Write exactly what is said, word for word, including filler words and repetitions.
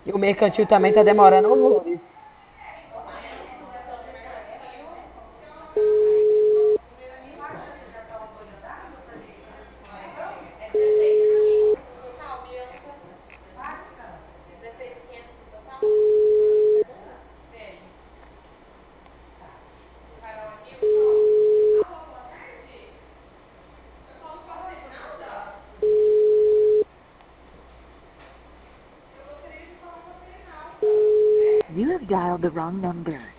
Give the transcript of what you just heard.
E o mercantil também tá demorando horrores. You have dialed the wrong number.